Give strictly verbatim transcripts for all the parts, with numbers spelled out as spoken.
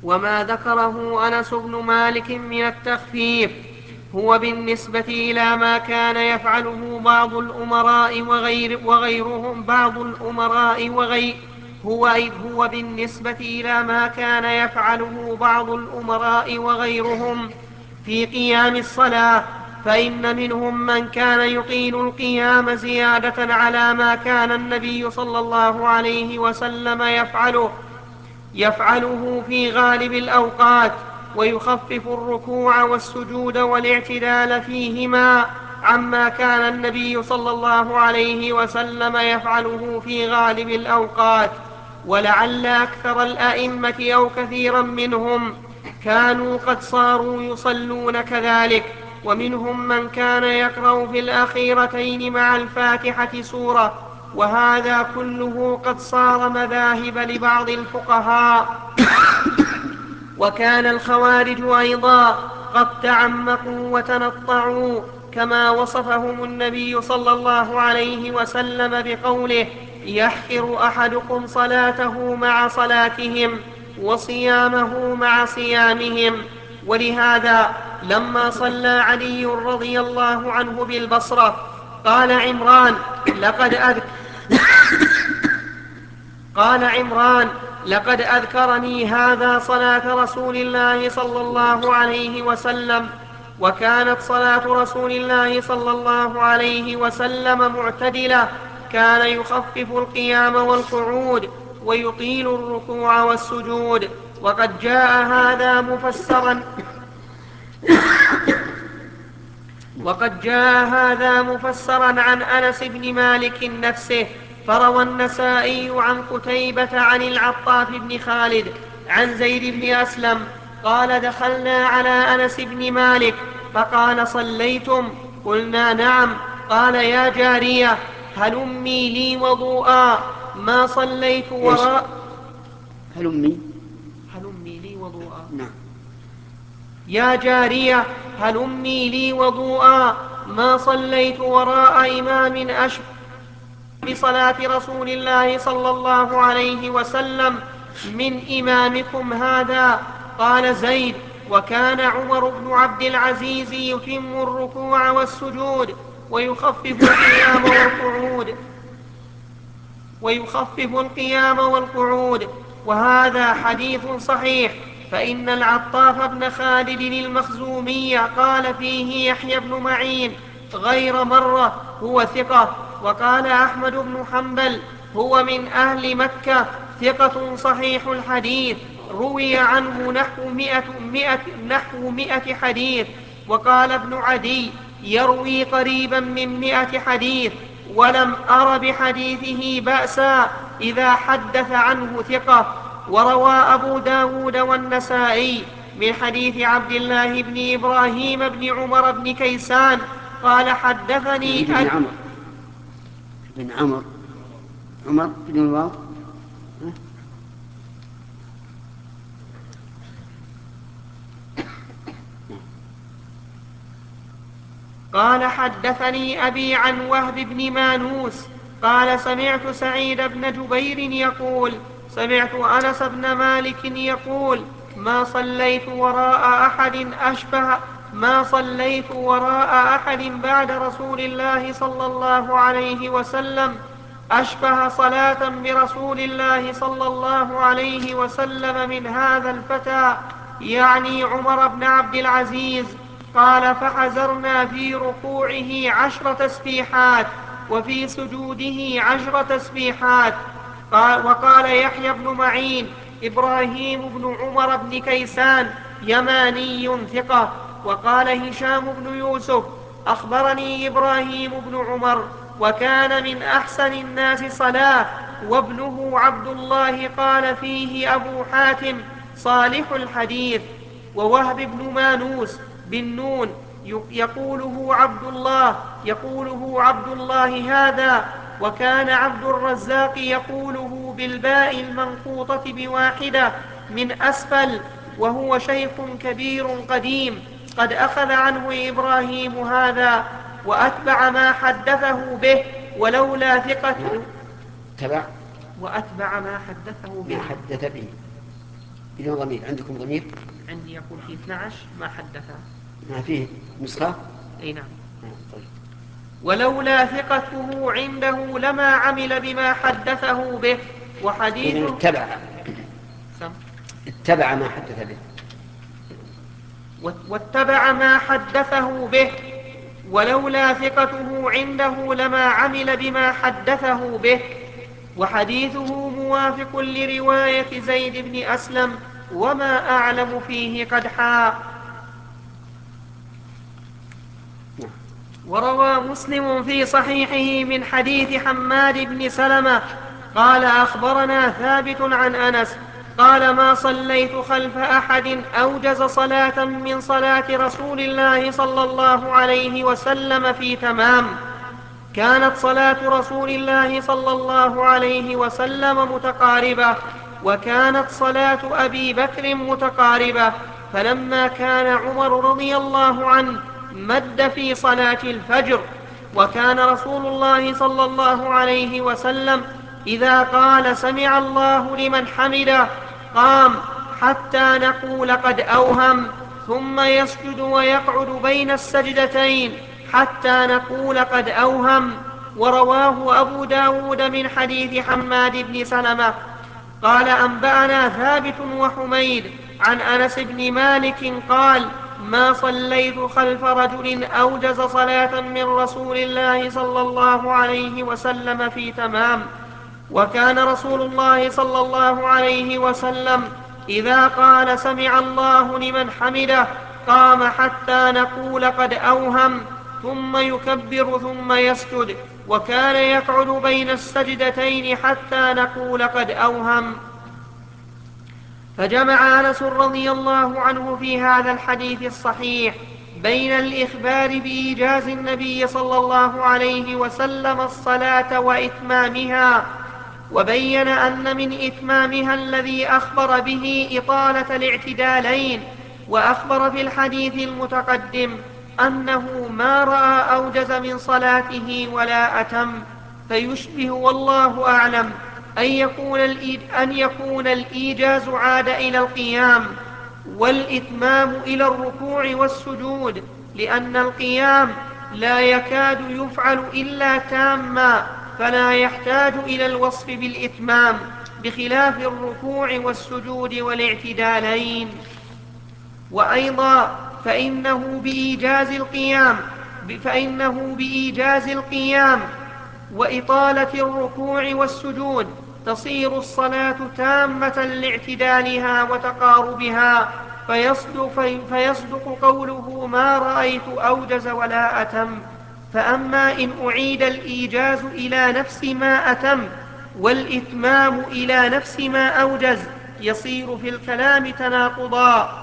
وما ذكره أنس بن مالك من التخفيف هو بالنسبة إلى ما كان يفعله بعض الأمراء وغير وغيرهم بعض الأمراء وغير هو إذ هو بالنسبة إلى ما كان يفعله بعض الأمراء وغيرهم في قيام الصلاة، فإن منهم من كان يطيل القيام زيادة على ما كان النبي صلى الله عليه وسلم يفعله يفعله في غالب الأوقات، ويخفف الركوع والسجود والاعتدال فيهما عما كان النبي صلى الله عليه وسلم يفعله في غالب الأوقات. ولعل أكثر الأئمة أو كثيرا منهم كانوا قد صاروا يصلون كذلك، ومنهم من كان يقرأ في الأخيرتين مع الفاتحة سورة، وهذا كله قد صار مذاهب لبعض الفقهاء. وكان الخوارج أيضا قد تعمقوا وتنطعوا كما وصفهم النبي صلى الله عليه وسلم بقوله: يحقر أحدكم صلاته مع صلاتهم وصيامه مع صيامهم. ولهذا لما صلى علي رضي الله عنه بالبصرة قال عمران لقد أذكر قال عمران لقد أذكرني هذا صلاة رسول الله صلى الله عليه وسلم. وكانت صلاة رسول الله صلى الله عليه وسلم معتدلة، كان يخفف القيام والقعود ويطيل الركوع والسجود. وقد جاء هذا مفسرا وقد جاء هذا مفسرا عن أنس بن مالك نفسه. فروى النسائي عن قتيبة عن العطاف بن خالد عن زيد بن أسلم قال: دخلنا على أنس بن مالك فقال: صليتم؟ قلنا: نعم. قال: يا جارية هلمي لي وضوءا ما صليت وراء هلمي هلمي لي وضوءا نعم يا جارية هلمي لي وضوءا ما صليت وراء إمام أشبه بصلاة رسول الله صلى الله عليه وسلم من إمامكم هذا. قال زيد: وكان عمر بن عبد العزيز يتم الركوع والسجود ويخفف القيام والقعود ويخفف القيام والقعود وهذا حديث صحيح. فإن العطاف بن خالد المخزومي قال فيه يحيى بن معين غير مرة هو ثقة. وقال أحمد بن حنبل هو من أهل مكة ثقة صحيح الحديث، روي عنه نحو مئة, مئة, نحو مئة حديث. وقال ابن عدي يروي قريبا من مئة حديث، ولم أر بحديثه بأسا إذا حدث عنه ثقة. وروى أبو داود والنسائي من حديث عبد الله بن إبراهيم بن عمر بن كيسان قال: حدثني بن عمر بن عمر عمر بن الواو قال: حدثني أبي عن وهب بن مانوس قال: سمعت سعيد بن جبير يقول: سمعت أنس بن مالك يقول: ما صليت وراء أحد أشبه ما صليت وراء أحد بعد رسول الله صلى الله عليه وسلم أشبه صلاة برسول الله صلى الله عليه وسلم من هذا الفتى، يعني عمر بن عبد العزيز. قال: فحزرنا في ركوعه عشر تسبيحات وفي سجوده عشر تسبيحات. قال وقال يحيى بن معين إبراهيم بن عمر بن كيسان يماني ثقة. وقال هشام بن يوسف أخبرني إبراهيم بن عمر وكان من أحسن الناس صلاة، وابنه عبد الله قال فيه أبو حاتم صالح الحديث. ووهب بن مانوس بالنون يقوله عبد الله يقوله عبد الله هذا. وكان عبد الرزاق يقوله بالباء المنقوطة بواحدة من أسفل، وهو شيخ كبير قديم قد أخذ عنه إبراهيم هذا وأتبع ما حدثه به، ولولا ثقة تبع وأتبع ما حدثه به ما حدث به بدون ضمير. عندكم ضمير؟ عندي يقول في اثني عشر ما حدثه. ما فيه نسخة؟ أي نعم. آه طيب. ولولا ثقته عنده لما عمل بما حدثه به وحديثه. إذن اتبع سم. اتبع ما حدث به. واتبع ما حدثه به ولولا ثقته عنده لما عمل بما حدثه به وحديثه موافق لرواية زيد بن أسلم وما أعلم فيه قدحا. وروى مسلم في صحيحه من حديث حماد بن سلمة قال أخبرنا ثابت عن أنس قال ما صليت خلف أحد أوجز صلاة من صلاة رسول الله صلى الله عليه وسلم في تمام. كانت صلاة رسول الله صلى الله عليه وسلم متقاربة وكانت صلاة أبي بكر متقاربة. فلما كان عمر رضي الله عنه مد في صلاة الفجر. وكان رسول الله صلى الله عليه وسلم إذا قال سمع الله لمن حمده قام حتى نقول قد أوهم ثم يسجد ويقعد بين السجدتين حتى نقول قد أوهم. ورواه أبو داود من حديث حماد بن سلمة قال أنبأنا ثابت وحميد عن أنس بن مالك قال ما صليت خلف رجل أوجز صلاة من رسول الله صلى الله عليه وسلم في تمام. وكان رسول الله صلى الله عليه وسلم إذا قال سمع الله لمن حمده قام حتى نقول قد أوهم ثم يكبر ثم يسجد وكان يقعد بين السجدتين حتى نقول قد أوهم. فجمع أنس رضي الله عنه في هذا الحديث الصحيح بين الإخبار بإيجاز النبي صلى الله عليه وسلم الصلاة وإتمامها وبين أن من إتمامها الذي أخبر به إطالة الاعتدالين. وأخبر في الحديث المتقدم أنه ما رأى أوجز من صلاته ولا أتم. فيشبه والله أعلم أن يكون, أن يكون الإيجاز عاد إلى القيام والإتمام إلى الركوع والسجود لأن القيام لا يكاد يفعل إلا تاما فلا يحتاج إلى الوصف بالإتمام بخلاف الركوع والسجود والاعتدالين. وأيضا فإنه بإيجاز القيام فإنه بإيجاز القيام وإطالة الركوع والسجود تصير الصلاة تامة لاعتدالها وتقاربها فيصدق, فيصدق قوله ما رأيت أوجز ولا أتم. فأما إن أعيد الإيجاز إلى نفس ما أتم والإتمام إلى نفس ما أوجز يصير في الكلام تناقضا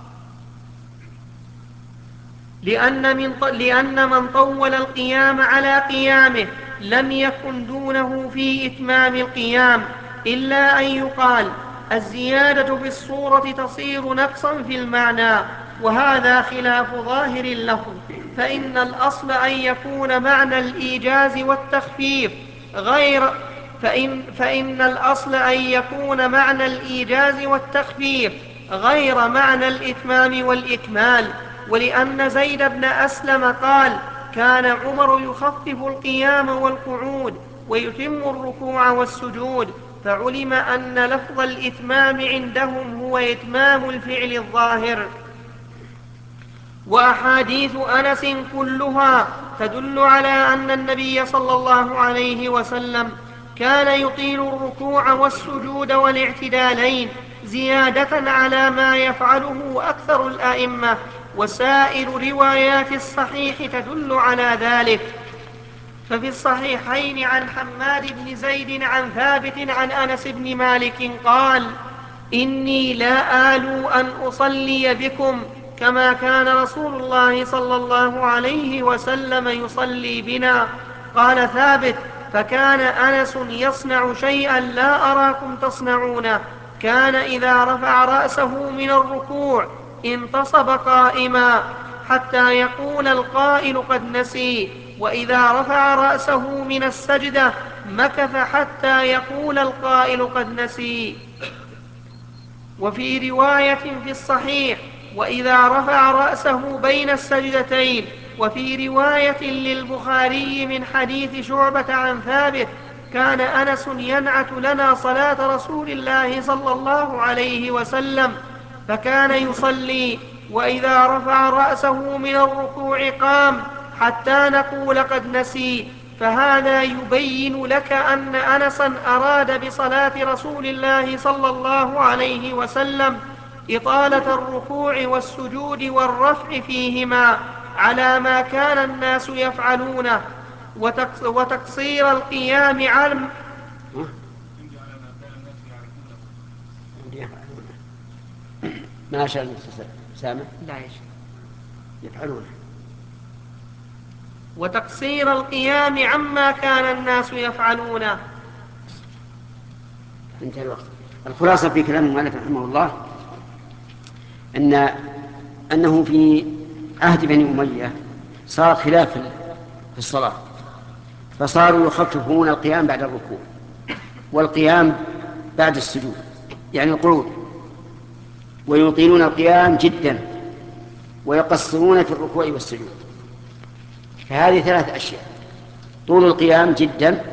لأن من, لأن من طول القيام على قيامه لم يكن دونه في إتمام القيام إلا أن يقال الزيادة بالصورة تصير نقصا في المعنى وهذا خلاف ظاهر اللفظ. فإن الأصل أن يكون معنى الإيجاز والتخفيف غير فإن, فإن الأصل أن يكون معنى الإيجاز والتخفيف غير معنى الإتمام والإكمال. ولأن زيد بن أسلم قال كان عمر يخفف القيام والقعود ويتم الركوع والسجود فعلم أن لفظ الإتمام عندهم هو إتمام الفعل الظاهر. وأحاديث أنس كلها تدل على أن النبي صلى الله عليه وسلم كان يطيل الركوع والسجود والاعتدالين زيادة على ما يفعله أكثر الأئمة وسائر روايات الصحيح تدل على ذلك. ففي الصحيحين عن حماد بن زيد عن ثابت عن أنس بن مالك قال إني لا آلو أن أصلي بكم كما كان رسول الله صلى الله عليه وسلم يصلي بنا. قال ثابت فكان أنس يصنع شيئا لا أراكم تصنعونه كان إذا رفع رأسه من الركوع انتصب قائما حتى يقول القائل قد نسي وإذا رفع رأسه من السجدة مكث حتى يقول القائل قد نسي. وفي رواية في الصحيح: وإذا رفع رأسه بين السجدتين. وفي رواية للبخاري من حديث شعبة عن ثابت: كان أنس ينعت لنا صلاة رسول الله صلى الله عليه وسلم، فكان يصلي وإذا رفع رأسه من الركوع قام حتى نقول قد نسي. فهذا يبين لك أن أنسا أراد بصلاة رسول الله صلى الله عليه وسلم إطالة الركوع والسجود والرفع فيهما على ما كان الناس يفعلونه، وتقصير القيام على ما شاء الله سامع لا يشاء يفعلونه وتقصير القيام عما كان الناس يفعلونه. انتهى الوقت. الخلاصة في كلام المؤلف رحمه الله أن أنه في عهد بني أمية صار خلاف في الصلاة، فصاروا يخففون القيام بعد الركوع والقيام بعد السجود، يعني القعود، ويطيلون القيام جدا ويقصرون في الركوع والسجود. فهذه ثلاث أشياء: طول القيام جدا،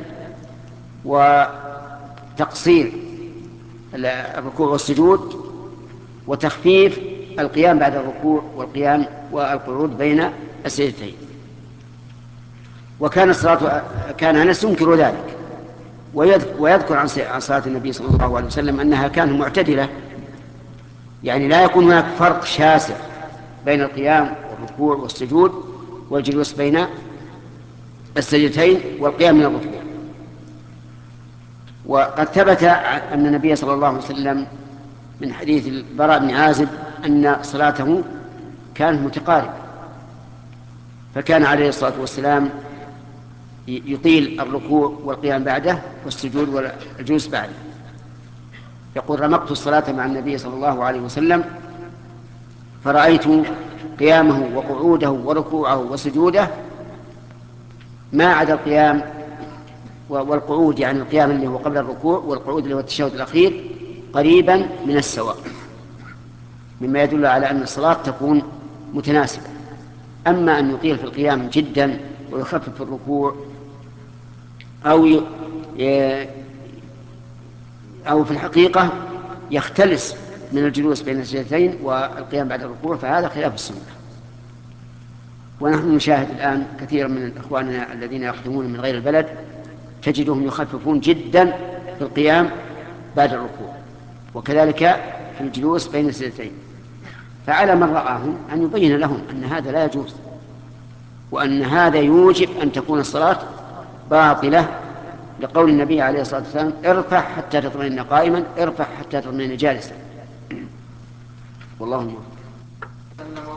وتقصير الركوع والسجود، وتخفيف القيام بعد الركوع والقيام والقعود بين السجدتين. وكان الصلاة كان أنس ينكر ذلك، ويذكر عن صلاة النبي صلى الله عليه وسلم أنها كانت معتدلة، يعني لا يكون هناك فرق شاسع بين القيام والركوع والسجود والجلوس بين السجدتين والقيام من الركوع. وقد ثبت أن النبي صلى الله عليه وسلم من حديث البراء بن عازب أن صلاته كانت متقاربة، فكان عليه الصلاة والسلام يطيل الركوع والقيام بعده والسجود والجلوس بعده. يقول: رمقت الصلاة مع النبي صلى الله عليه وسلم فرأيت قيامه وقعوده وركوعه وسجوده ما عدا القيام والقعود، يعني القيام اللي هو قبل الركوع والقعود اللي هو التشهد الأخير، قريبا من السواء، مما يدل على أن الصلاة تكون متناسبة. أما أن يطيل في القيام جدا ويخفف في الركوع أو ي... أو في الحقيقة يختلس من الجلوس بين السجدتين والقيام بعد الركوع، فهذا خلاف السنة. ونحن نشاهد الآن كثيرا من إخواننا الذين يقدمون من غير البلد تجدهم يخففون جدا في القيام بعد الركوع، وكذلك في الجلوس بين السجدتين. فعلى من رآهم أن يبين لهم أن هذا لا يجوز، وأن هذا يوجب أن تكون الصلاة باطلة، لقول النبي عليه الصلاة والسلام: ارفع حتى تطمئن قائما، ارفع حتى تطمئن جالسا. والله أعلم.